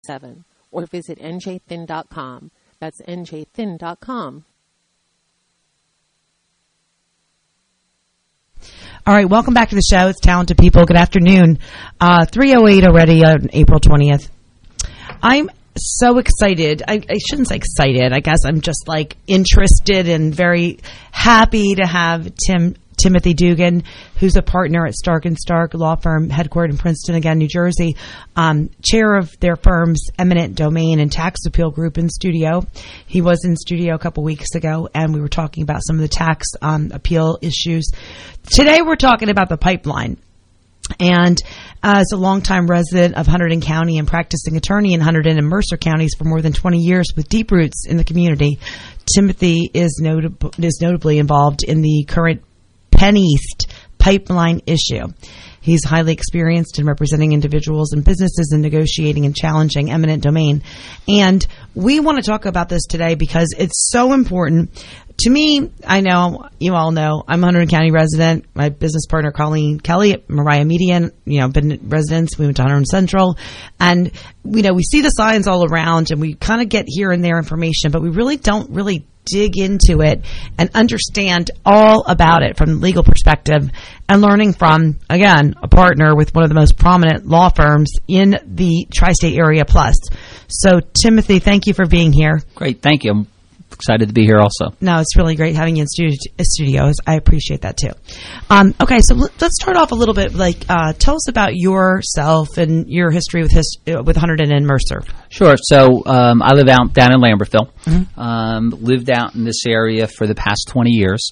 or visit njthin.com. That's njthin.com. All right, welcome back to the show. It's Talented People. Good afternoon. 3:08 already on April 20th. I'm so excited. I shouldn't say excited. I guess I'm just like interested and very happy to have Timothy Dugan, who's a partner at Stark & Stark law firm headquartered in Princeton, again, New Jersey, chair of their firm's eminent domain and tax appeal group in studio. He was in studio a couple weeks ago, and we were talking about some of the tax appeal issues. Today we're talking about the pipeline. And as a longtime resident of Hunterdon County and practicing attorney in Hunterdon and Mercer counties for more than 20 years with deep roots in the community, Timothy is notably involved in the current Penn East pipeline issue. He's highly experienced in representing individuals and businesses in negotiating and challenging eminent domain. And we want to talk about this today because it's so important. To me, I know, you all know, I'm a Hunterdon County resident. My business partner, Colleen Kelly at Mariah Media, been residents. We went to Hunterdon Central. And, we see the signs all around and we kind of get here and there information, but we really don't really dig into it and understand all about it from the legal perspective, and learning from, again, a partner with one of the most prominent law firms in the tri-state area plus. So, Timothy, thank you for being here. Great. Thank you. I'm excited to be here also. No, it's really great having you in studios. I appreciate that too. Okay, so let's start off a little bit. Tell us about yourself and your history with Hunterdon and Mercer. Sure. So I live down in Lambertville. Mm-hmm. Lived out in this area for the past 20 years.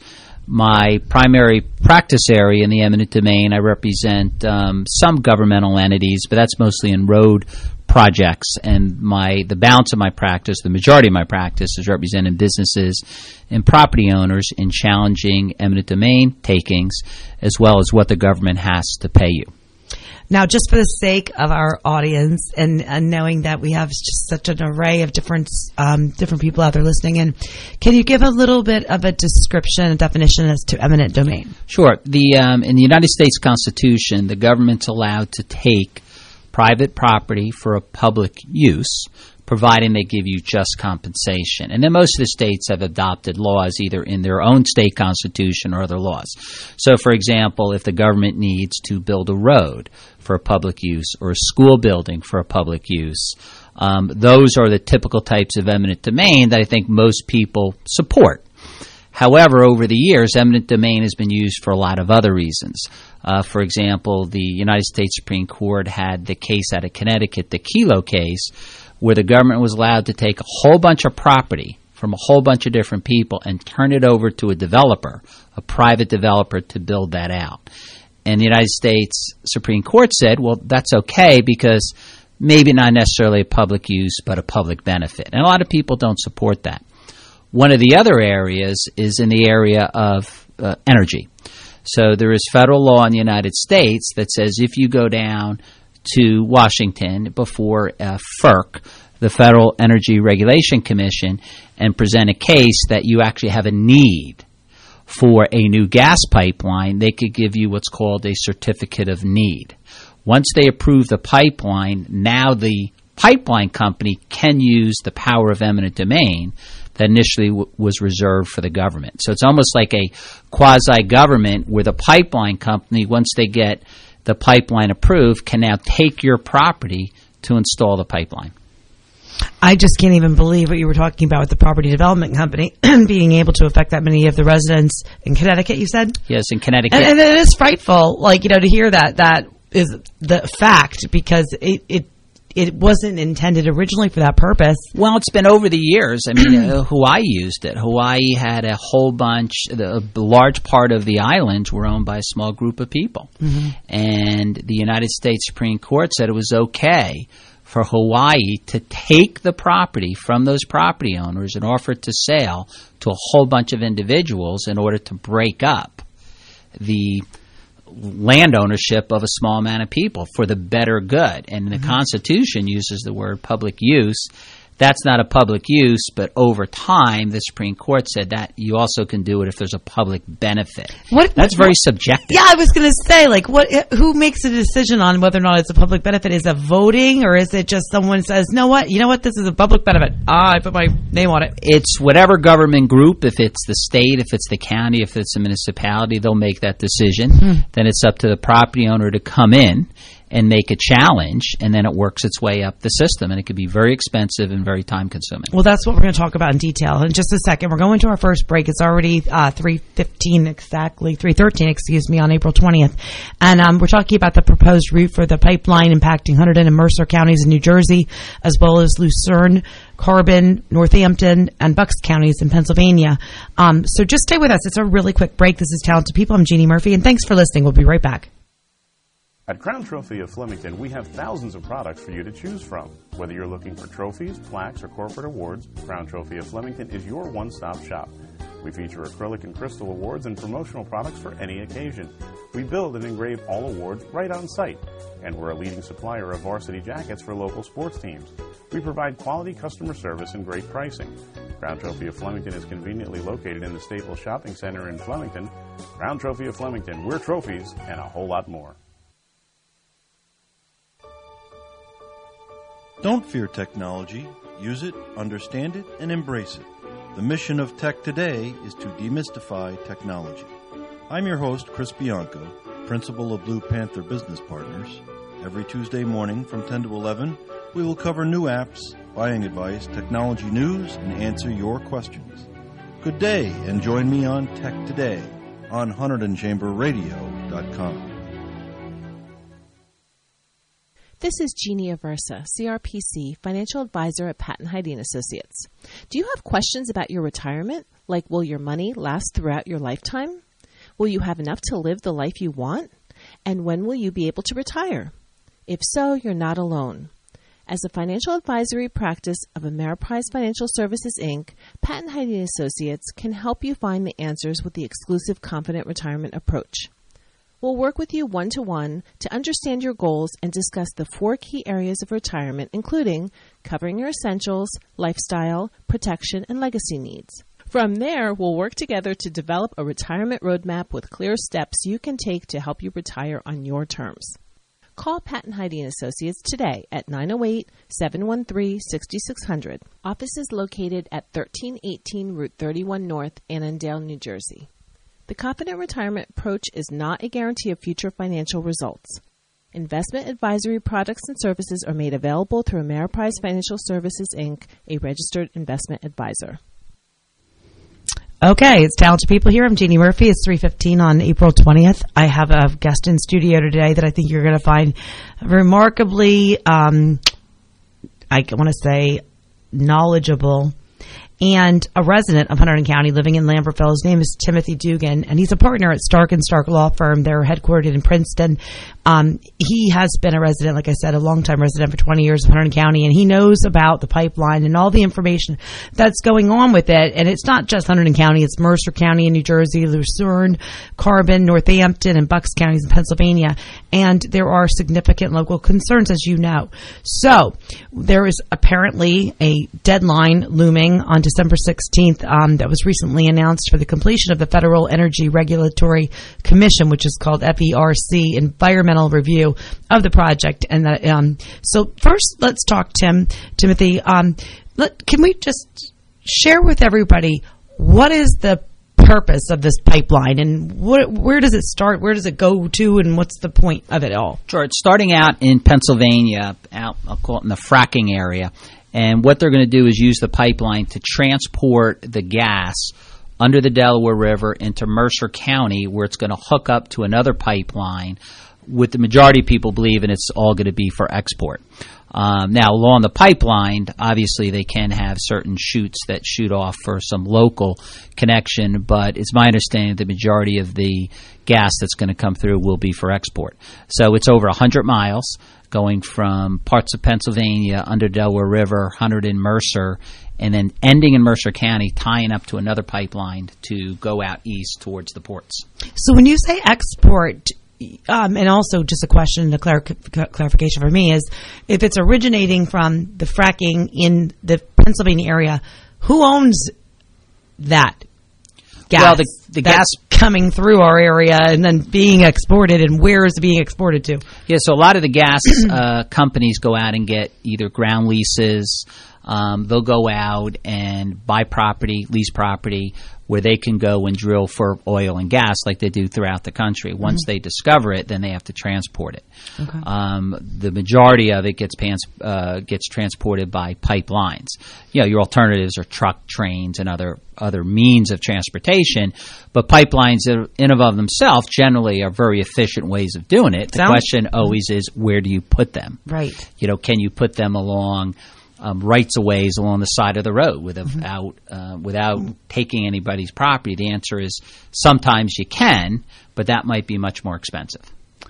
My primary practice area in the eminent domain, I represent some governmental entities, but that's mostly in road projects, and the balance of my practice, the majority of my practice, is representing businesses and property owners in challenging eminent domain takings, as well as what the government has to pay you. Now, just for the sake of our audience and knowing that we have just such an array of different people out there listening in, can you give a little bit of a description, a definition as to eminent domain? Sure. In the United States Constitution, the government's allowed to take private property for a public use, providing they give you just compensation. And then most of the states have adopted laws either in their own state constitution or other laws. So, for example, if the government needs to build a road for a public use or a school building for a public use, those are the typical types of eminent domain that I think most people support. However, over the years, eminent domain has been used for a lot of other reasons. For example, the United States Supreme Court had the case out of Connecticut, the Kelo case, where the government was allowed to take a whole bunch of property from a whole bunch of different people and turn it over to a developer, a private developer, to build that out. And the United States Supreme Court said, well, that's okay because maybe not necessarily a public use, but a public benefit. And a lot of people don't support that. One of the other areas is in the area of energy. So there is federal law in the United States that says if you go down to Washington before FERC, the Federal Energy Regulation Commission, and present a case that you actually have a need for a new gas pipeline, they could give you what's called a certificate of need. Once they approve the pipeline, now the pipeline company can use the power of eminent domain that initially was reserved for the government. So it's almost like a quasi-government where the pipeline company, once they get the pipeline approved, can now take your property to install the pipeline. I just can't even believe what you were talking about with the property development company being able to affect that many of the residents in Connecticut, you said? Yes, in Connecticut. And it is frightful, to hear that is the fact, because it wasn't intended originally for that purpose. Well, it's been over the years. I mean, Hawaii used it. Hawaii had a whole bunch, a large part of the islands were owned by a small group of people. Mm-hmm. And the United States Supreme Court said it was okay for Hawaii to take the property from those property owners and offer it to sale to a whole bunch of individuals in order to break up the land ownership of a small amount of people for the better good. And the Constitution uses the word public use That's not a public use, but over time, the Supreme Court said that you also can do it if there's a public benefit. That's very subjective. Yeah, I was going to say, who makes a decision on whether or not it's a public benefit? Is it voting, or is it just someone says, you know what, this is a public benefit. I put my name on it. It's whatever government group, if it's the state, if it's the county, if it's a municipality, they'll make that decision. Then it's up to the property owner to come in and make a challenge, and then it works its way up the system, and it can be very expensive and very time-consuming. Well, that's what we're going to talk about in detail in just a second. We're going to our first break. It's already 3:13 exactly, 3:13, excuse me, on April 20th, and we're talking about the proposed route for the pipeline impacting Hunterdon and Mercer counties in New Jersey, as well as Lucerne, Carbon, Northampton, and Bucks counties in Pennsylvania. So just stay with us. It's a really quick break. This is Talented People. I'm Jeannie Murphy, and thanks for listening. We'll be right back. At Crown Trophy of Flemington, we have thousands of products for you to choose from. Whether you're looking for trophies, plaques, or corporate awards, Crown Trophy of Flemington is your one-stop shop. We feature acrylic and crystal awards and promotional products for any occasion. We build and engrave all awards right on site, and we're a leading supplier of varsity jackets for local sports teams. We provide quality customer service and great pricing. Crown Trophy of Flemington is conveniently located in the Staples Shopping Center in Flemington. Crown Trophy of Flemington, we're trophies and a whole lot more. Don't fear technology. Use it, understand it, and embrace it. The mission of Tech Today is to demystify technology. I'm your host, Chris Bianco, principal of Blue Panther Business Partners. Every Tuesday morning from 10 to 11, we will cover new apps, buying advice, technology news, and answer your questions. Good day, and join me on Tech Today on HunterdonChamberRadio.com. This is Jeannie Aversa, CRPC, Financial Advisor at Patton Heide & Associates. Do you have questions about your retirement? Like, will your money last throughout your lifetime? Will you have enough to live the life you want? And when will you be able to retire? If so, you're not alone. As a financial advisory practice of Ameriprise Financial Services, Inc., Patton Heide & Associates can help you find the answers with the exclusive Confident Retirement approach. We'll work with you one-to-one to understand your goals and discuss the 4 key areas of retirement, including covering your essentials, lifestyle, protection, and legacy needs. From there, we'll work together to develop a retirement roadmap with clear steps you can take to help you retire on your terms. Call Patton Heide & Associates today at 908-713-6600. Office is located at 1318 Route 31 North, Annandale, New Jersey. The Confident Retirement approach is not a guarantee of future financial results. Investment advisory products and services are made available through Ameriprise Financial Services, Inc., a registered investment advisor. Okay, it's Talented People here. I'm Jeannie Murphy. It's 3:15 on April 20th. I have a guest in studio today that I think you're going to find remarkably, I want to say, knowledgeable, and a resident of Hunterdon County living in Lambertville. His name is Timothy Dugan, and he's a partner at Stark & Stark Law Firm. They're headquartered in Princeton. He has been a resident, like I said, a longtime resident for 20 years of Hunterdon County, and he knows about the pipeline and all the information that's going on with it. And it's not just Hunterdon County, it's Mercer County in New Jersey, Lucerne, Carbon, Northampton, and Bucks counties in Pennsylvania. And there are significant local concerns, as you know. So there is apparently a deadline looming on December 16th that was recently announced for the completion of the Federal Energy Regulatory Commission, which is called FERC, environmental review of the project. And so first, let's talk, Timothy. Can we just share with everybody what is the purpose of this pipeline, and where does it start? Where does it go to, and what's the point of it all? Sure. It's starting out in Pennsylvania, I'll call it in the fracking area. And what they're going to do is use the pipeline to transport the gas under the Delaware River into Mercer County, where it's going to hook up to another pipeline, with the majority of people believing it's all going to be for export. Now, along the pipeline, obviously they can have certain chutes that shoot off for some local connection, but it's my understanding the majority of the gas that's going to come through will be for export. So it's over 100 miles, going from parts of Pennsylvania under Delaware River, Hunterdon, Mercer, and then ending in Mercer County, tying up to another pipeline to go out east towards the ports. So when you say export, and also just a question, a clarification for me is, if it's originating from the fracking in the Pennsylvania area, who owns that gas? Well, the gas coming through our area and then being exported, and where is it being exported to? Yeah, so a lot of the gas companies go out and get either ground leases. They'll go out and buy property, lease property, where they can go and drill for oil and gas like they do throughout the country. Once they discover it, then they have to transport it. Okay. The majority of it gets transported by pipelines. You know, your alternatives are truck, trains, and other means of transportation. But pipelines in and of themselves generally are very efficient ways of doing it. The question always is, where do you put them? Right. You know, can you put them along rights of ways along the side of the road without taking anybody's property? The answer is sometimes you can, but that might be much more expensive.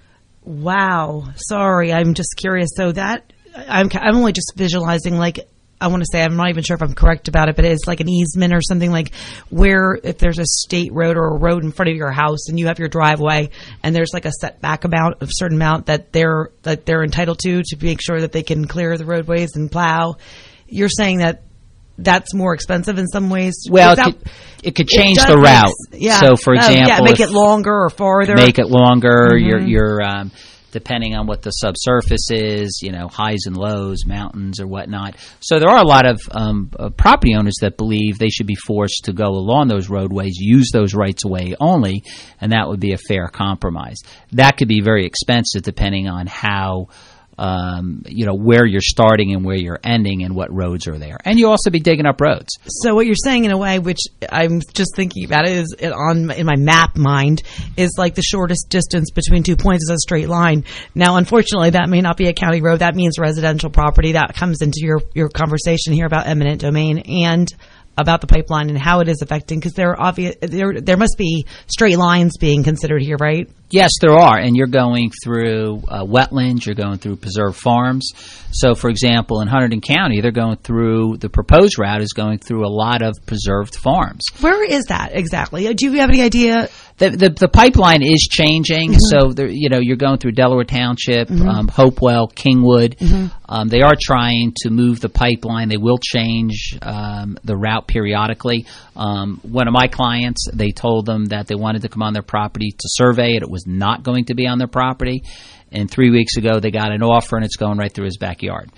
Wow. Sorry, I'm just curious. So that I'm only just visualizing, like, I want to say, I'm not even sure if I'm correct about it, but it's like an easement or something, like where if there's a state road or a road in front of your house and you have your driveway and there's like a setback amount, a certain amount that they're entitled to make sure that they can clear the roadways and plow. You're saying that that's more expensive in some ways? Well, it could change the route. So, for example, make it longer or farther. Make it longer. You're depending on what the subsurface is, you know, highs and lows, mountains or whatnot. So there are a lot of property owners that believe they should be forced to go along those roadways, use those rights of way only, and that would be a fair compromise. That could be very expensive depending on how, you know, where you're starting and where you're ending and what roads are there. And you also be digging up roads. So what you're saying in a way, which I'm just thinking about it, is in my map mind, is like the shortest distance between 2 points is a straight line. Now, unfortunately, that may not be a county road. That means residential property. That comes into your conversation here about eminent domain and about the pipeline and how it is affecting, because there must be straight lines being considered here, right? Yes, there are, and you're going through wetlands, you're going through preserved farms. So, for example, in Hunterdon County, the proposed route is going through a lot of preserved farms. Where is that exactly? Do you have any idea? The pipeline is changing, so you're going through Delaware Township, Hopewell, Kingwood. They are trying to move the pipeline. They will change the route periodically. One of my clients, they told them that they wanted to come on their property to survey it. It was not going to be on their property. And 3 weeks ago, they got an offer, and it's going right through his backyard.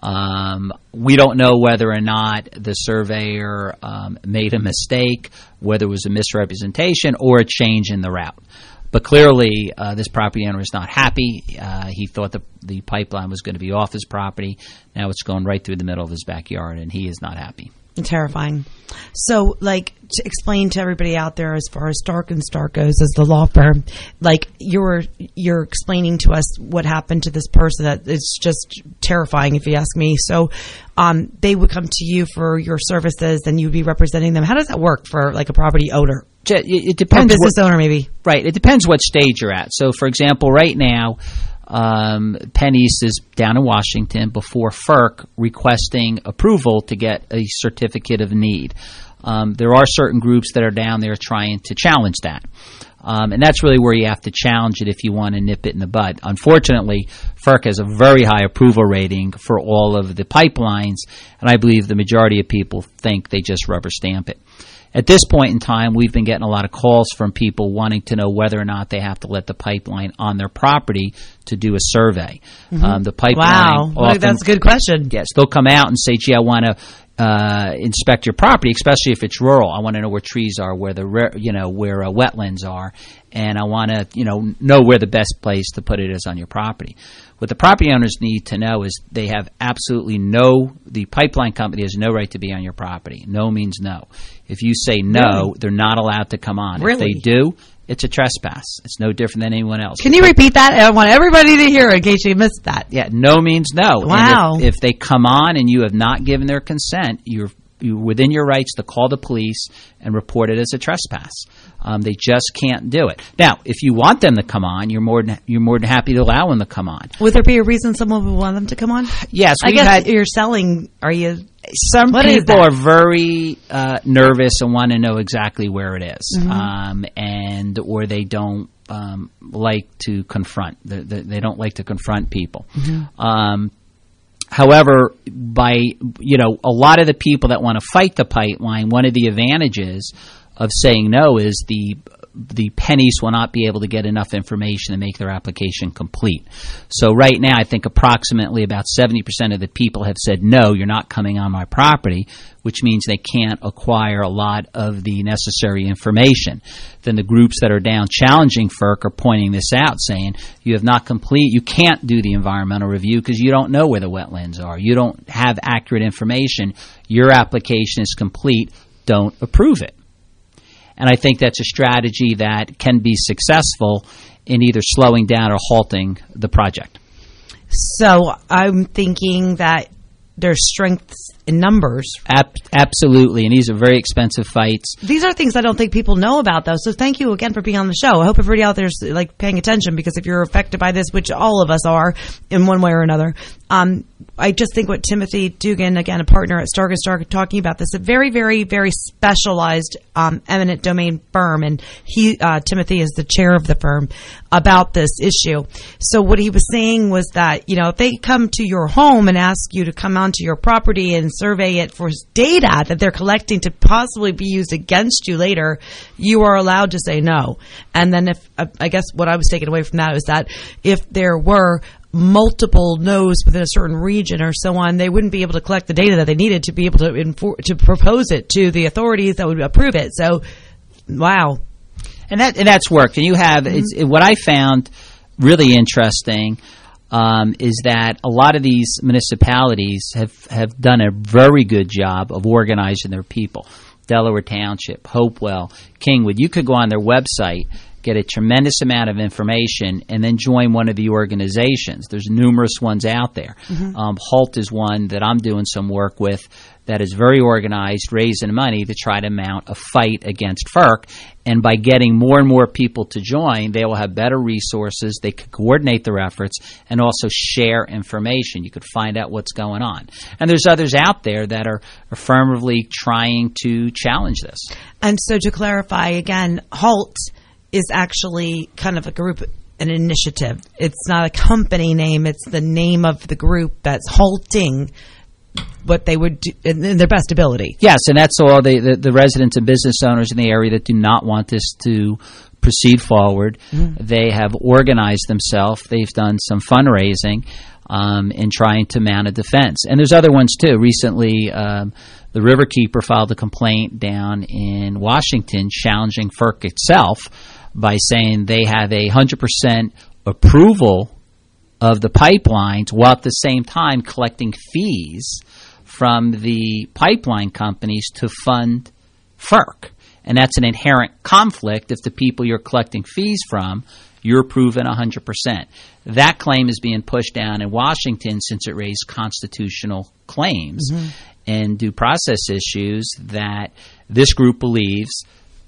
We don't know whether or not the surveyor made a mistake, whether it was a misrepresentation or a change in the route. But clearly, this property owner is not happy. He thought the pipeline was going to be off his property. Now it's going right through the middle of his backyard, and he is not happy. Terrifying. So, like, to explain to everybody out there, as far as Stark & Stark goes as the law firm, like, you're explaining to us what happened to this person. That it's just terrifying, if you ask me. So they would come to you for your services and you'd be representing them. How does that work for, like, a property owner? It depends. Or business owner, maybe. Right. It depends what stage you're at. So, for example, right now, Penn East is down in Washington before FERC requesting approval to get a certificate of need. There are certain groups that are down there trying to challenge that. And that's really where you have to challenge it if you want to nip it in the bud. Unfortunately, FERC has a very high approval rating for all of the pipelines, and I believe the majority of people think they just rubber stamp it. At this point in time, we've been getting a lot of calls from people wanting to know whether or not they have to let the pipeline on their property to do a survey. The pipeline. Wow, that's a good question. Yes, they'll come out and say, "Gee, I want to inspect your property, especially if it's rural. I want to know where trees are, where wetlands are, and I want to know where the best place to put it is on your property." What the property owners need to know is they have the pipeline company has no right to be on your property. No means no. If you say no, they're not allowed to come on. Really? If they do, it's a trespass. It's no different than anyone else. Can you repeat that? I want everybody to hear it in case you missed that. Yeah, no means no. Wow. And if they come on and you have not given their consent, you're within your rights to call the police and report it as a trespass. They just can't do it. Now, if you want them to come on, you're more than happy to allow them to come on. Would there be a reason someone would want them to come on? Yes, I guess you're selling. Are you? Some people are very nervous and want to know exactly where it is, or they don't like to confront. They don't like to confront people. However, by, a lot of the people that want to fight the pipeline, one of the advantages of saying no is the pennies will not be able to get enough information to make their application complete. So right now, I think approximately about 70% of the people have said, no, you're not coming on my property, which means they can't acquire a lot of the necessary information. Then the groups that are down challenging FERC are pointing this out, saying you can't do the environmental review because you don't know where the wetlands are. You don't have accurate information. Your application is complete. Don't approve it. And I think that's a strategy that can be successful in either slowing down or halting the project. So I'm thinking that there's strengths in numbers. Absolutely, and these are very expensive fights. These are things I don't think people know about, though. So thank you again for being on the show. I hope everybody out there's paying attention, because if you're affected by this, which all of us are in one way or another, I just think what Timothy Dugan, again, a partner at Stark & Stark, talking about this, a very, very, very specialized eminent domain firm, and Timothy is the chair of the firm, about this issue. So what he was saying was that, if they come to your home and ask you to come onto your property and survey it for data that they're collecting to possibly be used against you later, you are allowed to say no. And then I guess what I was taking away from that is that if there were multiple no's within a certain region or so on, they wouldn't be able to collect the data that they needed to be able to propose it to the authorities that would approve it. So, wow. And that's worked. And you have, what I found really interesting is that a lot of these municipalities have done a very good job of organizing their people. Delaware Township, Hopewell, Kingwood. You could go on their website, get a tremendous amount of information, and then join one of the organizations. There's numerous ones out there. HALT is one that I'm doing some work with that is very organized, raising money to try to mount a fight against FERC. And by getting more and more people to join, they will have better resources. They can coordinate their efforts and also share information. You could find out what's going on. And there's others out there that are affirmatively trying to challenge this. And so to clarify again, HALT is actually kind of a group, an initiative. It's not a company name. It's the name of the group that's halting what they would do in their best ability. Yes, and that's all the residents and business owners in the area that do not want this to proceed forward. They have organized themselves. They've done some fundraising in trying to mount a defense. And there's other ones too. Recently, the Riverkeeper filed a complaint down in Washington challenging FERC itself by saying they have 100% approval of the pipelines while at the same time collecting fees from the pipeline companies to fund FERC. And that's an inherent conflict if the people you're collecting fees from, you're proven 100%. That claim is being pushed down in Washington since it raised constitutional claims and due process issues that this group believes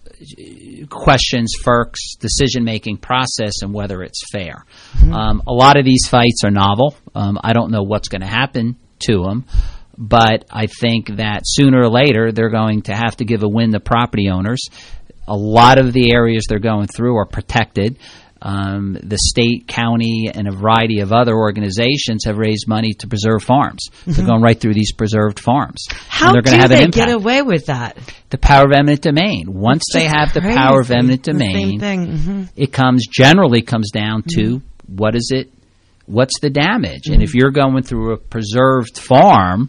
questions FERC's decision-making process and whether it's fair. A lot of these fights are novel. I don't know what's going to happen to them, but I think that sooner or later they're going to have to give a win to property owners. A lot of the areas they're going through are protected. The state, county, and a variety of other organizations have raised money to preserve farms. They're going right through these preserved farms. How do they get away with that? The power of eminent domain. Once they have the power of eminent domain, it generally comes down to what's the damage? And if you're going through a preserved farm,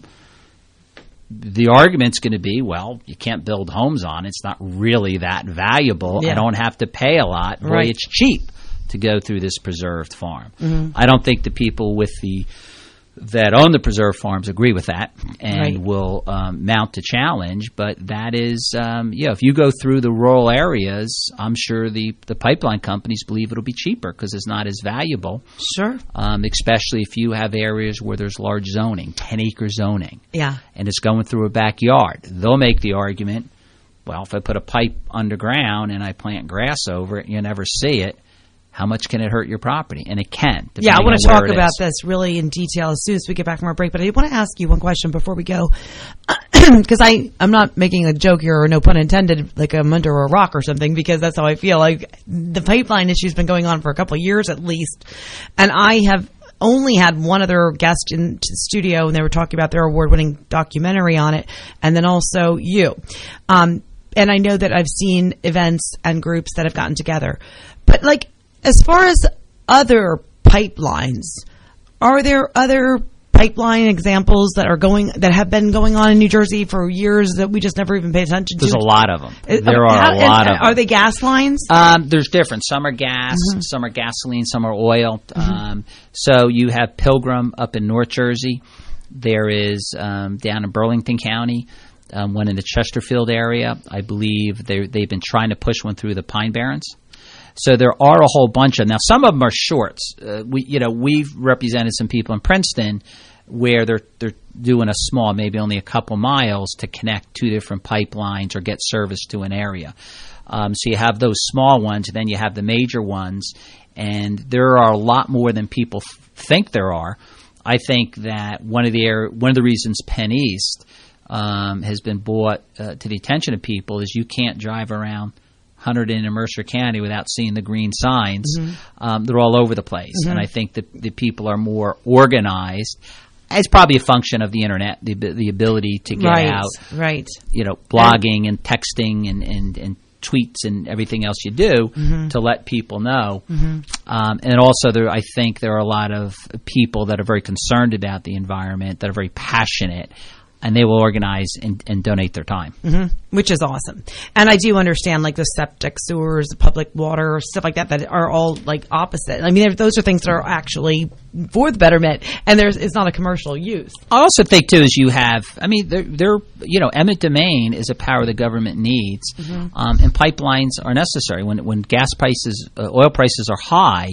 the argument's going to be, well, you can't build homes on it. It's not really that valuable. I don't have to pay a lot. Boy, it's cheap to go through this preserved farm. I don't think the people that own the preserved farms agree with that and will mount a challenge. But that is, if you go through the rural areas, I'm sure the pipeline companies believe it'll be cheaper because it's not as valuable. Sure. Especially if you have areas where there's large zoning, 10-acre zoning. Yeah. And it's going through a backyard. They'll make the argument, well, if I put a pipe underground and I plant grass over it and you never see it, how much can it hurt your property? And it can. Yeah, I want to talk about this really in detail as soon as we get back from our break. But I want to ask you one question before we go. Because I'm not making a joke here, or no pun intended, like I'm under a rock or something, because that's how I feel. Like the pipeline issue's been going on for a couple of years at least. And I have only had one other guest in the studio, and they were talking about their award-winning documentary on it, and then also you. And I know that I've seen events and groups that have gotten together. But, like, as far as other pipelines, are there other pipeline examples that have been going on in New Jersey for years that we just never even paid attention to? There's a lot of them. There are a lot of them. Are they gas lines? There's different. Some are gas, some are gasoline, some are oil. So you have Pilgrim up in North Jersey. There is down in Burlington County, one in the Chesterfield area. I believe they've been trying to push one through the Pine Barrens. So there are a whole bunch of them. Now, some of them are shorts. We've represented some people in Princeton where they're doing a small, maybe only a couple miles to connect two different pipelines or get service to an area. So you have those small ones, and then you have the major ones, and there are a lot more than people think there are. I think that one of the reasons Penn East has been brought to the attention of people is you can't drive around Hunterdon and Mercer County without seeing the green signs. They're all over the place. And I think that the people are more organized. It's probably a function of the internet, the ability to get out, blogging and texting and tweets and everything else you do to let people know. And also, I think there are a lot of people that are very concerned about the environment, that are very passionate, and they will organize and donate their time. Which is awesome. And I do understand, like, the septic sewers, the public water, stuff like that are all, like, opposite. I mean, those are things that are actually for the betterment, and it's not a commercial use. I also think, too, is you have, I mean, eminent domain is a power the government needs, and pipelines are necessary. When gas prices, oil prices are high,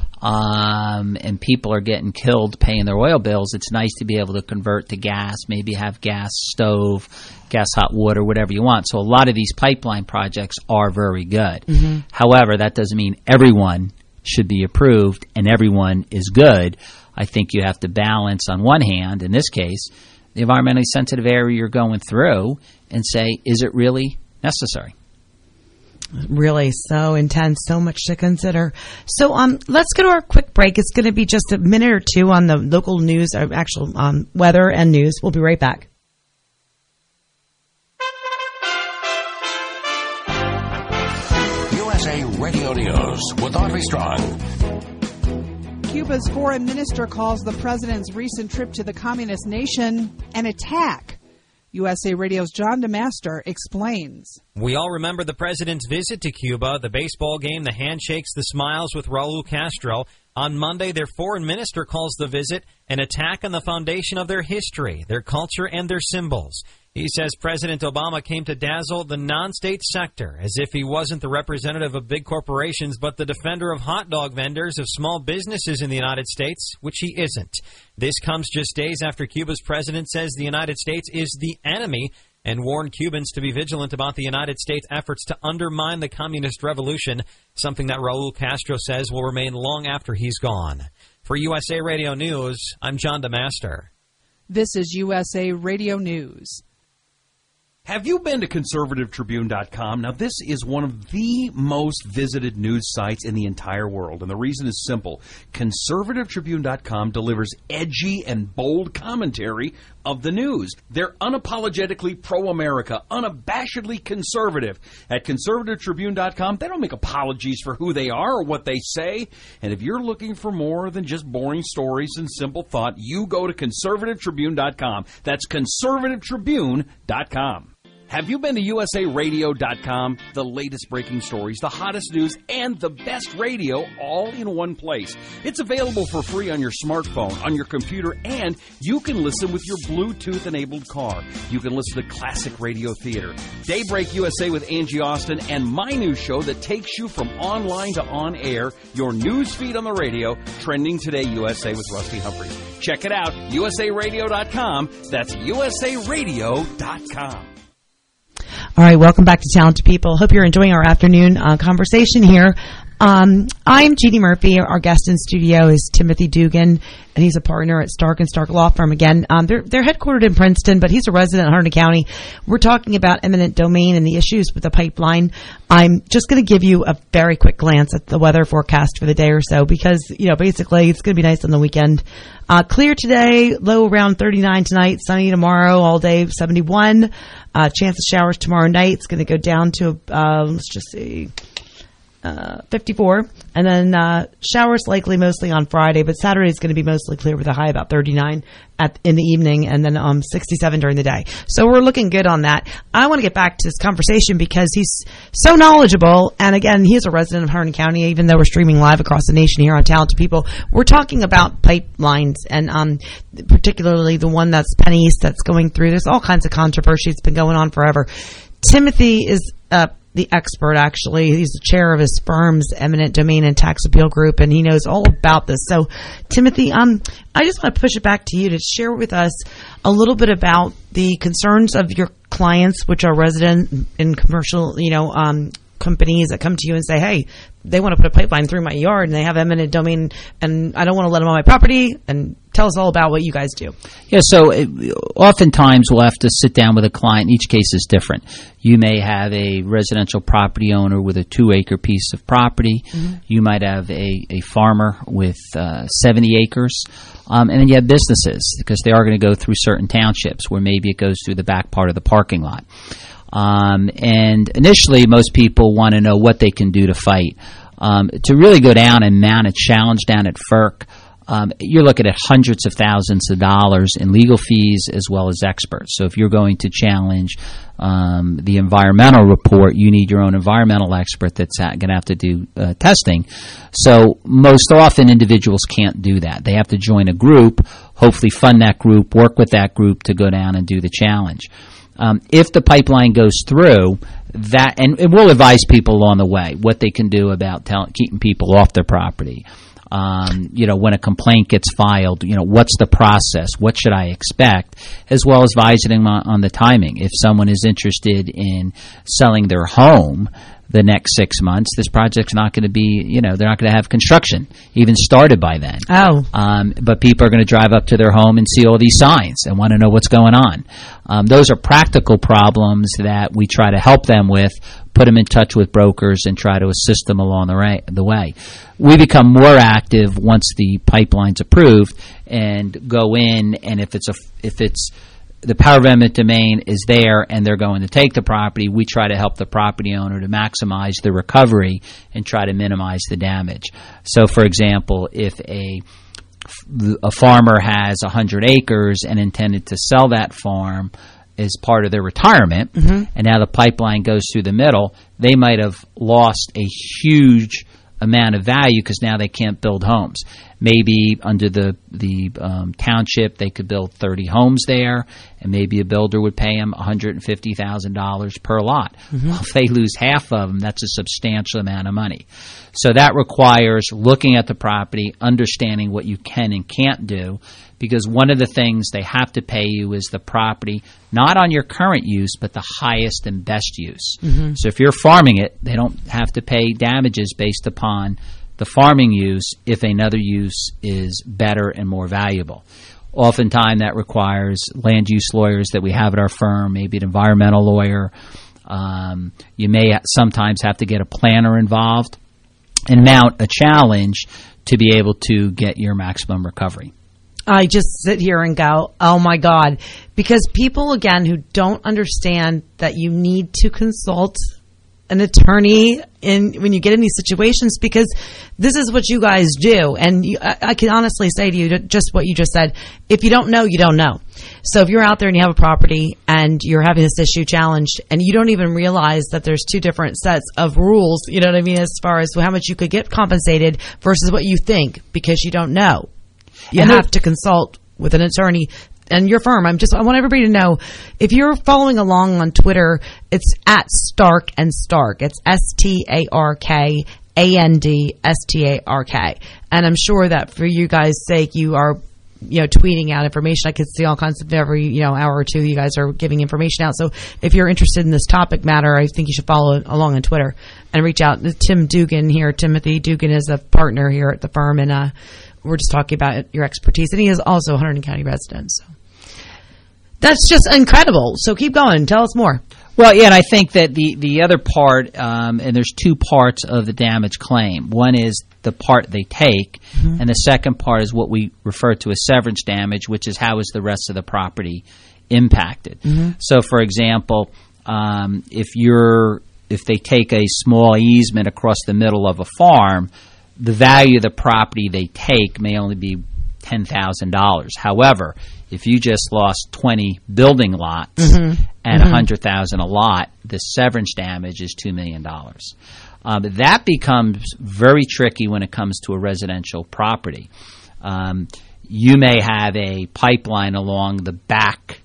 and people are getting killed paying their oil bills, it's nice to be able to convert to gas, maybe have gas stove, gas hot water, whatever you want. So a lot of these pipeline projects are very good. However, that doesn't mean everyone should be approved and everyone is good. I think you have to balance, on one hand, in this case, the environmentally sensitive area you're going through and say, is it really necessary? Really so intense, so much to consider. So let's go to our quick break. It's going to be just a minute or two on the local news, actual weather and news. We'll be right back. USA Radio News with Audrey Strong. Cuba's foreign minister calls the president's recent trip to the communist nation an attack. USA Radio's John DeMaster explains. We all remember the president's visit to Cuba, the baseball game, the handshakes, the smiles with Raul Castro. On Monday, their foreign minister calls the visit an attack on the foundation of their history, their culture, and their symbols. He says President Obama came to dazzle the non-state sector, as if he wasn't the representative of big corporations, but the defender of hot dog vendors, of small businesses in the United States, which he isn't. This comes just days after Cuba's president says the United States is the enemy and warned Cubans to be vigilant about the United States' efforts to undermine the communist revolution, something that Raul Castro says will remain long after he's gone. For USA Radio News, I'm John DeMaster. This is USA Radio News. Have you been to ConservativeTribune.com? Now, this is one of the most visited news sites in the entire world, and the reason is simple. ConservativeTribune.com delivers edgy and bold commentary of the news. They're unapologetically pro-America, unabashedly conservative. At ConservativeTribune.com, they don't make apologies for who they are or what they say. And if you're looking for more than just boring stories and simple thought, you go to ConservativeTribune.com. That's ConservativeTribune.com. Have you been to USARadio.com? The latest breaking stories, the hottest news, and the best radio all in one place. It's available for free on your smartphone, on your computer, and you can listen with your Bluetooth-enabled car. You can listen to classic radio theater, Daybreak USA with Angie Austin, and my new show that takes you from online to on-air, your news feed on the radio, Trending Today USA with Rusty Humphries. Check it out, USARadio.com. That's USARadio.com. All right, welcome back to Talented People. Hope you're enjoying our afternoon conversation here I'm Jeannie Murphy. Our guest in studio is Timothy Dugan, and he's a partner at Stark & Stark Law Firm. Again, they're headquartered in Princeton, but he's a resident in Hardin County. We're talking about eminent domain and the issues with the pipeline. I'm just going to give you a very quick glance at the weather forecast for the day or so because, basically it's going to be nice on the weekend. Clear today, low around 39 tonight, sunny tomorrow, all day 71. Chance of showers tomorrow night. It's going to go down to, let's just see, 54, and then showers likely mostly on Friday, but Saturday is going to be mostly clear with a high about 39 in the evening, and then 67 during the day. So we're looking good on that. I want to get back to this conversation because he's so knowledgeable, and again, he is a resident of Hardin County, even though we're streaming live across the nation here on Talented People. We're talking about pipelines, and particularly the one that's Penny East that's going through. There's all kinds of controversy. It's been going on forever. Timothy is the expert, actually. He's the chair of his firm's Eminent Domain and Tax Appeal Group, and he knows all about this. So, Timothy, I just want to push it back to you to share with us a little bit about the concerns of your clients, which are resident in commercial, companies that come to you and say, hey, they want to put a pipeline through my yard and they have eminent domain and I don't want to let them on my property. And tell us all about what you guys do. Yeah, so oftentimes we'll have to sit down with a client. Each case is different. You may have a residential property owner with a 2-acre piece of property. Mm-hmm. You might have a farmer with 70 acres. And then you have businesses because they are going to go through certain townships where maybe it goes through the back part of the parking lot. And initially, most people want to know what they can do to fight. To really go down and mount a challenge down at FERC, you're looking at hundreds of thousands of dollars in legal fees as well as experts. So if you're going to challenge the environmental report, you need your own environmental expert that's going to have to do testing. So most often individuals can't do that. They have to join a group, hopefully fund that group, work with that group to go down and do the challenge. If the pipeline goes through, that, and we'll advise people along the way what they can do about keeping people off their property. When a complaint gets filed, what's the process? What should I expect? As well as advising them on the timing. If someone is interested in selling their home the next 6 months, this project's not going to be, they're not going to have construction even started by then. Oh. But people are going to drive up to their home and see all these signs and want to know what's going on. Those are practical problems that we try to help them with, put them in touch with brokers and try to assist them along the way. We become more active once the pipeline's approved and go in, and if it's the power of eminent domain is there and they're going to take the property, we try to help the property owner to maximize the recovery and try to minimize the damage. So, for example, if a farmer has 100 acres and intended to sell that farm as part of their retirement, mm-hmm. and now the pipeline goes through the middle, they might have lost a huge amount of value because now they can't build homes. Maybe under the township they could build 30 homes there, and maybe a builder would pay them $150,000 per lot. Mm-hmm. Well, if they lose half of them, that's a substantial amount of money. So that requires looking at the property, understanding what you can and can't do, because one of the things they have to pay you is the property, not on your current use, but the highest and best use. Mm-hmm. So if you're farming it, they don't have to pay damages based upon the farming use if another use is better and more valuable. Oftentimes that requires land use lawyers that we have at our firm, maybe an environmental lawyer. You may sometimes have to get a planner involved and mount a challenge to be able to get your maximum recovery. I just sit here and go, oh my God, because people, again, who don't understand that you need to consult an attorney when you get in these situations, because this is what you guys do. And I can honestly say to you just what you just said. If you don't know, you don't know. So if you're out there and you have a property and you're having this issue challenged and you don't even realize that there's two different sets of rules, you know what I mean, as far as how much you could get compensated versus what you think, because you don't know. You have to consult with an attorney and your firm. I want everybody to know, if you're following along on Twitter, it's at Stark and Stark. It's StarkandStark. And I'm sure that for you guys' sake, you are tweeting out information. I can see all kinds of every, hour or two you guys are giving information out. So if you're interested in this topic matter, I think you should follow along on Twitter and reach out. Tim Dugan here, Timothy Dugan is a partner here at the firm, and we're just talking about your expertise. And he is also a Hunterdon County resident. So that's just incredible. So keep going. Tell us more. Well, yeah, and I think that the other part, and there's two parts of the damage claim. One is the part they take, and the second part is what we refer to as severance damage, which is how is the rest of the property impacted. So, for example, if they take a small easement across the middle of a farm, the value of the property they take may only be $10,000. However, if you just lost 20 building lots at $100,000 a lot, the severance damage is $2 million. That becomes very tricky when it comes to a residential property. You may have a pipeline along the back,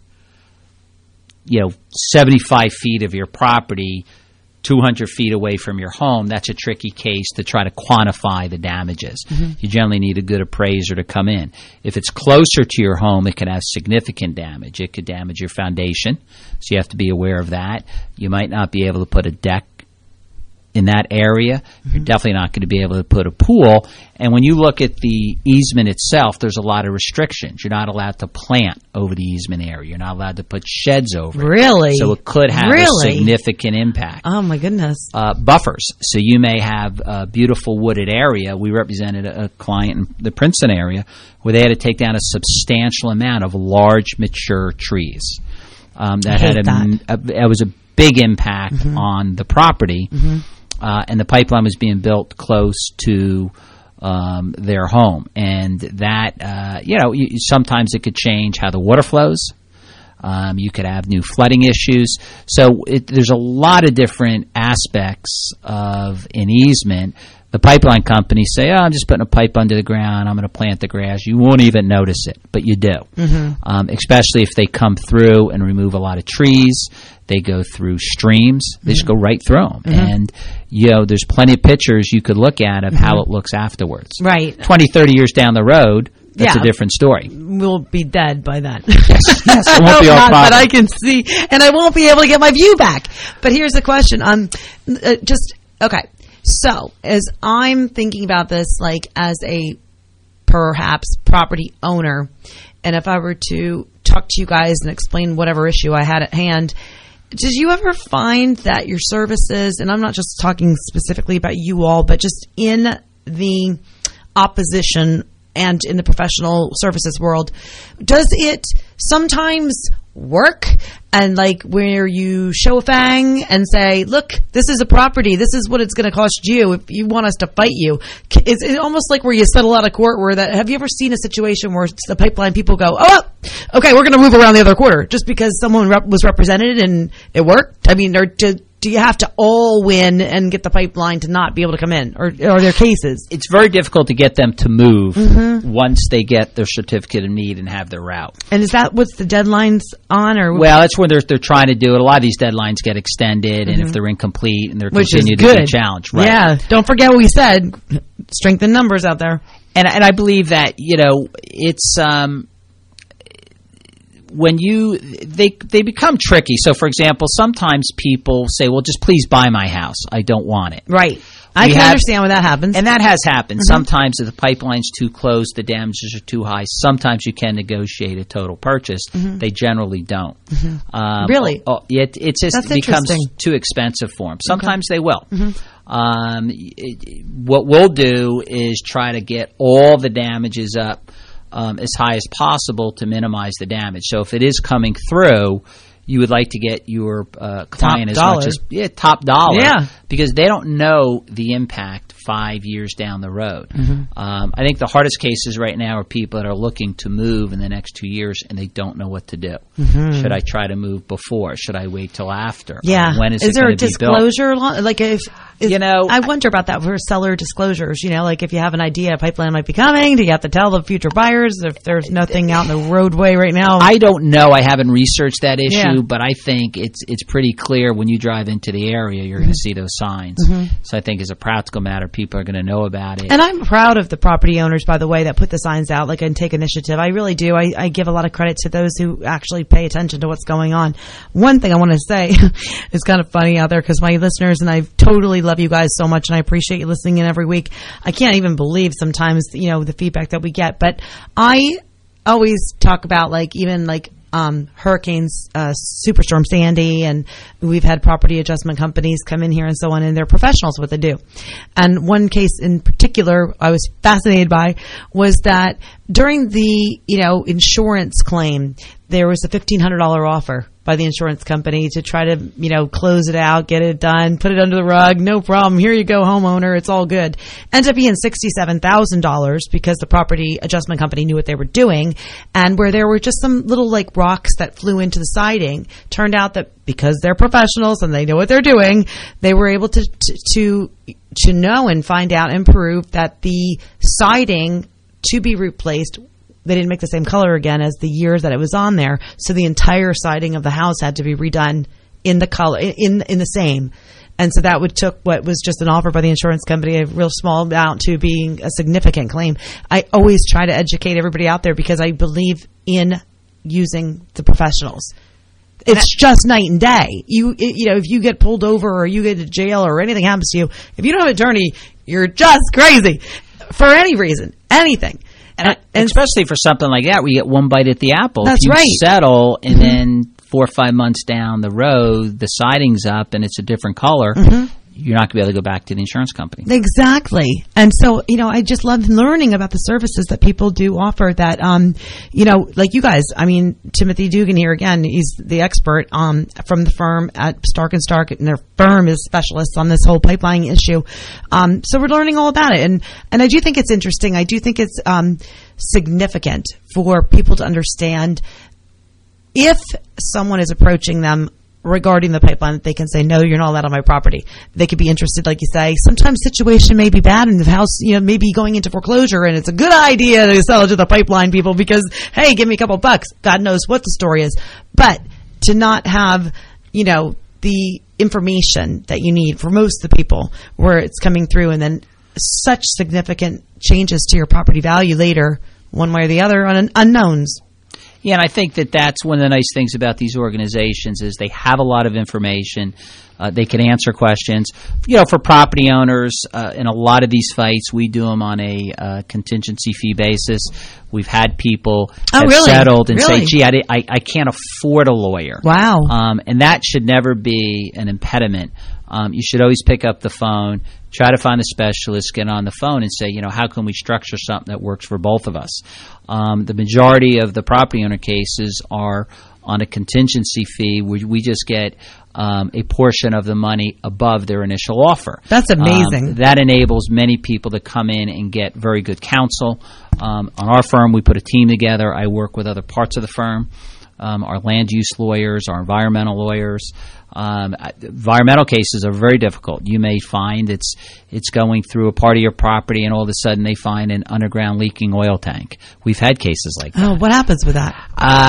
75 feet of your property, 200 feet away from your home. That's a tricky case to try to quantify the damages. You generally need a good appraiser to come in. If it's closer to your home, it can have significant damage. It could damage your foundation, so you have to be aware of that. You might not be able to put a deck in that area. You're definitely not going to be able to put a pool. And when you look at the easement itself, there's a lot of restrictions. You're not allowed to plant over the easement area. You're not allowed to put sheds over it. Really? So it could have a significant impact. Oh, my goodness. Buffers. So you may have a beautiful wooded area. We represented a client in the Princeton area where they had to take down a substantial amount of large, mature trees. That was a big impact on the property. And the pipeline was being built close to their home. And that, sometimes it could change how the water flows. You could have new flooding issues. So there's a lot of different aspects of an easement. The pipeline companies say, I'm just putting a pipe under the ground. I'm going to plant the grass. You won't even notice it, but you do. Especially if they come through and remove a lot of trees. They go through streams. They just go right through them. And, there's plenty of pictures you could look at of how it looks afterwards. Right. 20, 30 years down the road, that's a different story. We'll be dead by then. Yes. It won't be our problem. But I can see, and I won't be able to get my view back. But here's the question. Okay. So, as I'm thinking about this, like as a perhaps property owner, and if I were to talk to you guys and explain whatever issue I had at hand, did you ever find that your services, and I'm not just talking specifically about you all, but just in the opposition and in the professional services world, does it sometimes work? And like where you show a fang and say, look, this is a property, this is what it's going to cost you if you want us to fight you. Is it almost like where you settle out of court where that, have you ever seen a situation where the pipeline people go, okay, we're going to move around the other quarter just because someone was represented and it worked? I mean, do you have to all win and get the pipeline to not be able to come in? Or are there cases? It's very difficult to get them to move once they get their certificate of need and have their route. And is that what's the deadlines on? Or well, that's when they're trying to do it. A lot of these deadlines get extended, and if they're incomplete and they're continued to be challenged. Right? Yeah, don't forget what we said. Strength in numbers out there. And I believe that, it's... when they become tricky. So, for example, sometimes people say, well, just please buy my house. I don't want it. Right. I can understand when that happens. And that has happened. Sometimes if the pipeline's too close, the damages are too high. Sometimes you can negotiate a total purchase. They generally don't. Really? It just becomes too expensive for them. Sometimes they will. What we'll do is try to get all the damages up as high as possible to minimize the damage. So if it is coming through, you would like to get your client as much as top dollar, because they don't know the impact 5 years down the road. I think the hardest cases right now are people that are looking to move in the next 2 years and they don't know what to do. Should I try to move before? Should I wait till after? When is it there going a to be built? disclosure? Like if I wonder about that for seller disclosures. Like if you have an idea a pipeline might be coming, do you have to tell the future buyers if there's nothing out in the roadway right now? I don't know. I haven't researched that issue, but I think it's pretty clear when you drive into the area, you're going to see those signs. So I think as a practical matter, people are going to know about it. And I'm proud of the property owners, by the way, that put the signs out, like, and take initiative. I really do. I give a lot of credit to those who actually pay attention to what's going on. One thing I want to say is kind of funny out there because my listeners, and I totally love you guys so much and I appreciate you listening in every week. I can't even believe sometimes, the feedback that we get, but I always talk about hurricanes, Superstorm Sandy, and we've had property adjustment companies come in here and so on, and they're professionals what they do. And one case in particular I was fascinated by was that during the, insurance claim, there was a $1,500 offer by the insurance company to try to, close it out, get it done, put it under the rug. No problem. Here you go, homeowner. It's all good. Ended up being $67,000 because the property adjustment company knew what they were doing. And where there were just some little rocks that flew into the siding, turned out that because they're professionals and they know what they're doing, they were able to know and find out and prove that the siding to be replaced, they didn't make the same color again as the year that it was on there. So the entire siding of the house had to be redone in the color, in the same. And so that took what was just an offer by the insurance company, a real small amount, to being a significant claim. I always try to educate everybody out there because I believe in using the professionals. It's just night and day. If you get pulled over or you get to jail or anything happens to you, if you don't have an attorney, you're just crazy for any reason, anything. And especially for something like that, where you get one bite at the apple. That's if you right. settle, and then 4 or 5 months down the road, the siding's up and it's a different color, you're not going to be able to go back to the insurance company. Exactly. And so, I just love learning about the services that people do offer that, like you guys. I mean, Timothy Dugan here again, he's the expert from the firm at Stark & Stark, and their firm is specialists on this whole pipeline issue. So we're learning all about it. And I do think it's interesting. I do think it's significant for people to understand if someone is approaching them regarding the pipeline, they can say, no, you're not allowed on my property. They could be interested, like you say. Sometimes situation may be bad and the house, may be going into foreclosure, and it's a good idea to sell it to the pipeline people because, hey, give me a couple bucks. God knows what the story is. But to not have, the information that you need for most of the people where it's coming through, and then such significant changes to your property value later, one way or the other, on unknowns. Yeah, and I think that's one of the nice things about these organizations is they have a lot of information. They can answer questions. For property owners, in a lot of these fights, we do them on a contingency fee basis. We've had people settled and say, gee, I can't afford a lawyer. Wow. And that should never be an impediment. You should always pick up the phone, try to find a specialist, get on the phone and say, how can we structure something that works for both of us? The majority of the property owner cases are on a contingency fee where we just get a portion of the money above their initial offer. That's amazing. That enables many people to come in and get very good counsel. On our firm, we put a team together. I work with other parts of the firm. Our land use lawyers, our environmental lawyers. Environmental cases are very difficult. You may find it's going through a part of your property and all of a sudden they find an underground leaking oil tank. We've had cases like that. Oh, what happens with that?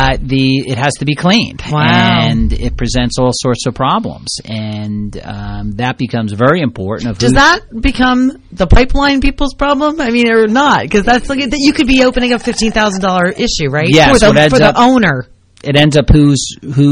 It has to be cleaned. Wow. And it presents all sorts of problems. And that becomes very important. Does that become the pipeline people's problem? I mean, or not? Because that's you could be opening a $15,000 issue, right? Yes. For the owner. It ends up who's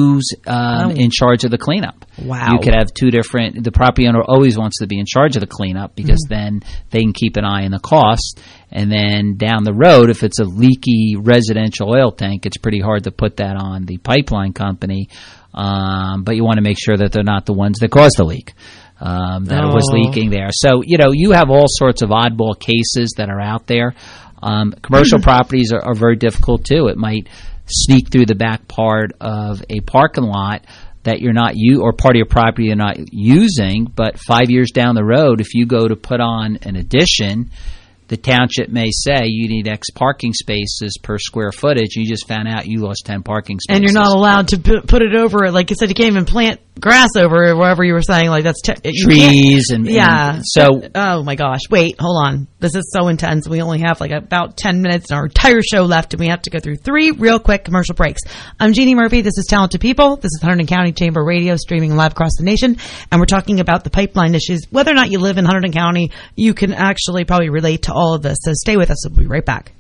in charge of the cleanup. Wow. You could have the property owner always wants to be in charge of the cleanup because then they can keep an eye on the cost. And then down the road, if it's a leaky residential oil tank, it's pretty hard to put that on the pipeline company. But you want to make sure that they're not the ones that caused the leak. That it was leaking there. So, you have all sorts of oddball cases that are out there. Commercial properties are very difficult too. It might sneak through the back part of a parking lot that you're not or part of your property you're not using, but 5 years down the road, if you go to put on an addition, the township may say you need X parking spaces per square footage. You just found out you lost 10 parking spaces. And you're not allowed to put it over, like you said, you can't even plant grass over it, wherever you were saying, like that's trees and so. Oh my gosh! Wait, hold on. This is so intense. We only have like about 10 minutes in our entire show left, and we have to go through 3 real quick commercial breaks. I'm Jeannie Murphy. This is Talented People. This is Hunterdon County Chamber Radio, streaming live across the nation, and we're talking about the pipeline issues. Whether or not you live in Hunterdon County, you can actually probably relate to all of this. So stay with us. We'll be right back.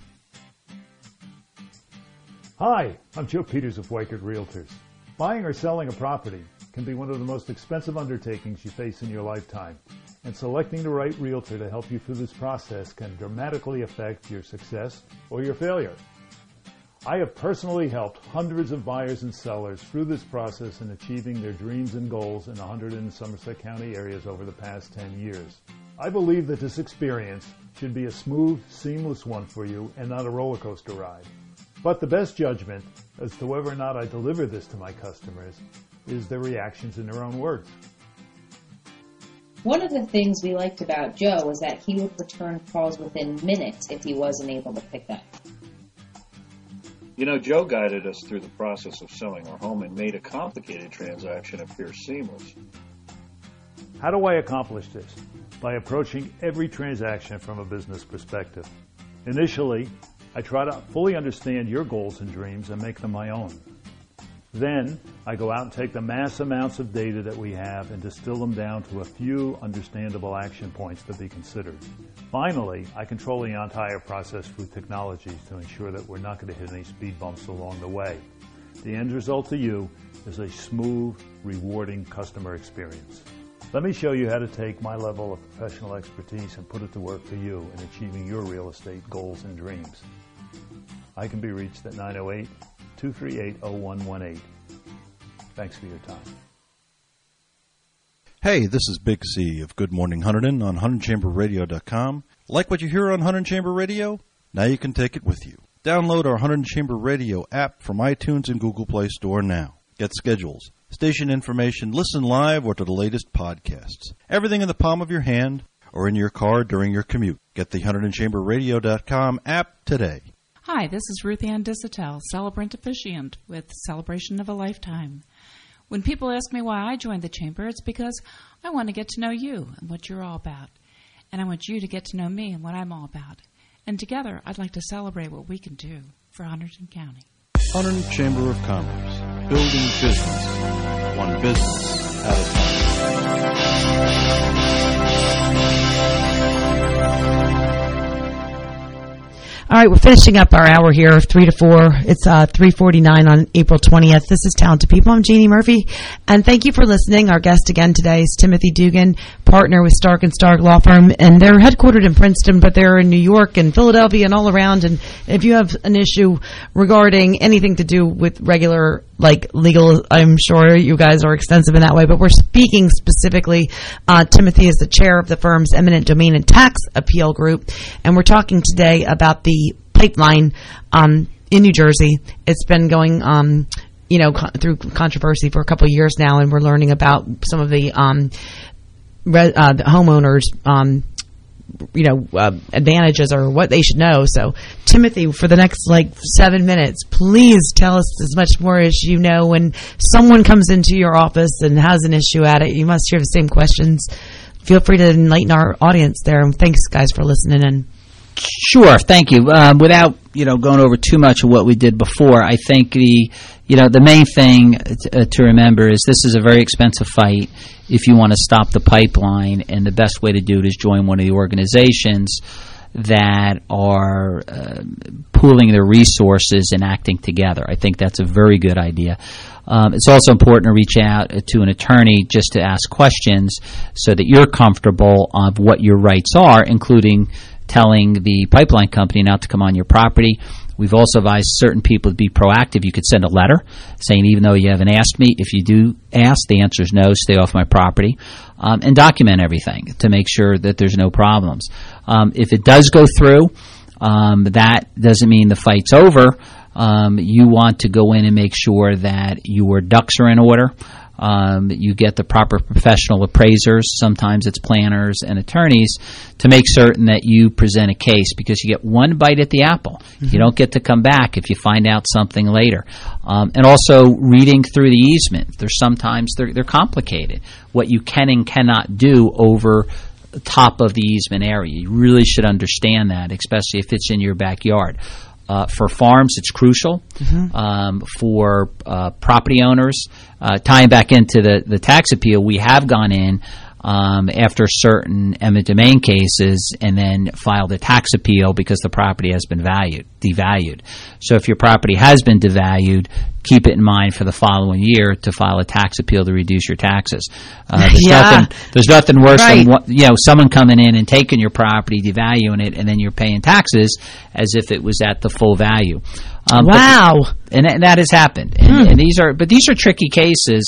Hi, I'm Joe Peters of Weichert Realtors. Buying or selling a property can be one of the most expensive undertakings you face in your lifetime, and selecting the right realtor to help you through this process can dramatically affect your success or your failure. I have personally helped hundreds of buyers and sellers through this process in achieving their dreams and goals in the Hunterdon and Somerset County areas over the past 10 years. I believe that this experience should be a smooth, seamless one for you and not a roller coaster ride. But the best judgment as to whether or not I deliver this to my customers is their reactions in their own words. One of the things we liked about Joe was that he would return calls within minutes if he wasn't able to pick up. You know, Joe guided us through the process of selling our home and made a complicated transaction appear seamless. How do I accomplish this? By approaching every transaction from a business perspective. Initially, I try to fully understand your goals and dreams and make them my own. Then, I go out and take the mass amounts of data that we have and distill them down to a few understandable action points to be considered. Finally, I control the entire process through technologies to ensure that we're not going to hit any speed bumps along the way. The end result to you is a smooth, rewarding customer experience. Let me show you how to take my level of professional expertise and put it to work for you in achieving your real estate goals and dreams. I can be reached at 908-238-0118. Thanks for your time. Hey, this is Big C of Good Morning Hunterdon on HunterdonChamberRadio.com. Like what you hear on Hunterdon Chamber Radio? Now you can take it with you. Download our Hunterdon Chamber Radio app from iTunes and Google Play Store now. Get schedules, station information, listen live or to the latest podcasts. Everything in the palm of your hand or in your car during your commute. Get the HunterdonChamberRadio.com app today. Hi, this is Ruth Ann Dissatel, celebrant officiant with Celebration of a Lifetime. When people ask me why I joined the Chamber, it's because I want to get to know you and what you're all about. And I want you to get to know me and what I'm all about. And together, I'd like to celebrate what we can do for Hunterdon County. Hunterdon Chamber of Commerce, building business, one business at a All right, we're finishing up our hour here, 3 to 4. It's 3:49 on April 20th. This is Talented People. I'm Jeannie Murphy, and thank you for listening. Our guest again today is Timothy Dugan, partner with Stark & Stark Law Firm, and they're headquartered in Princeton, but they're in New York and Philadelphia and all around. And if you have an issue regarding anything to do with regular, like legal, I'm sure you guys are extensive in that way, but we're speaking specifically, Timothy is the chair of the firm's Eminent Domain and Tax Appeal Group, and we're talking today about the pipeline in New Jersey. It's been going through controversy for a couple of years now, and we're learning about some of the homeowners advantages or what they should know. So Timothy, for the next 7 minutes, please tell us as much more as you know. When someone comes into your office and has an issue at it, you must hear the same questions. Feel free to enlighten our audience there, and thanks guys for listening in. Sure, thank you. Without going over too much of what we did before, I think the main thing to remember is this is a very expensive fight if you want to stop the pipeline, and the best way to do it is join one of the organizations that are pooling their resources and acting together. I think that's a very good idea. It's also important to reach out to an attorney just to ask questions so that you're comfortable of what your rights are, including telling the pipeline company not to come on your property. We've also advised certain people to be proactive. You could send a letter saying, even though you haven't asked me, if you do ask, the answer is no, stay off my property, and document everything to make sure that there's no problems. If it does go through, that doesn't mean the fight's over. You want to go in and make sure that your ducks are in order. You get the proper professional appraisers, sometimes it's planners and attorneys, to make certain that you present a case, because you get one bite at the apple. Mm-hmm. You don't get to come back if you find out something later. And also reading through the easement. Sometimes they're complicated. What you can and cannot do over the top of the easement area. You really should understand that, especially if it's in your backyard. For farms, it's crucial. Mm-hmm. For property owners, tying back into the tax appeal, we have gone in after certain eminent domain cases and then filed a tax appeal because the property has been devalued. So if your property has been devalued, keep it in mind for the following year to file a tax appeal to reduce your taxes. There's nothing worse than someone coming in and taking your property, devaluing it, and then you're paying taxes as if it was at the full value. Wow! And that has happened. And these are tricky cases.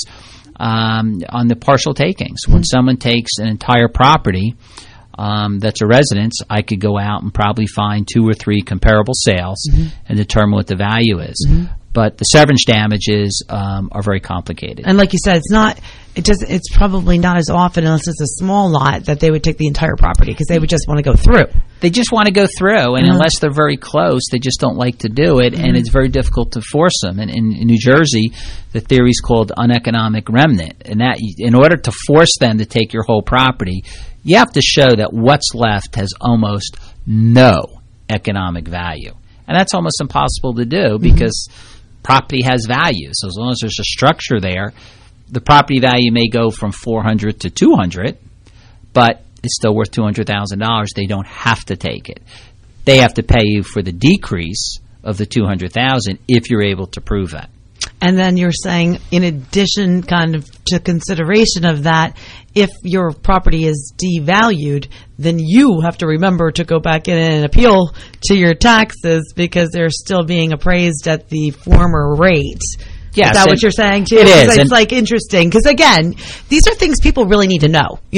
On the partial takings, when someone takes an entire property that's a residence, I could go out and probably find 2 or 3 comparable sales and determine what the value is. But the severance damages are very complicated. And like you said, it's probably not as often, unless it's a small lot, that they would take the entire property, because they would just want to go through. They just want to go through, and unless they're very close, they just don't like to do it, and it's very difficult to force them. And in New Jersey, the theory is called uneconomic remnant, and that in order to force them to take your whole property, you have to show that what's left has almost no economic value. And that's almost impossible to do, because property has value. So as long as there's a structure there, the property value may go from $400 to $200, but it's still worth $200,000. They don't have to take it. They have to pay you for the decrease of the $200,000 if you're able to prove that. And then you're saying, in addition kind of to consideration of that, if your property is devalued, then you have to remember to go back in and appeal to your taxes, because they're still being appraised at the former rate. Yes, is that what you're saying too? It is. It's like interesting, because again, these are things people really need to know.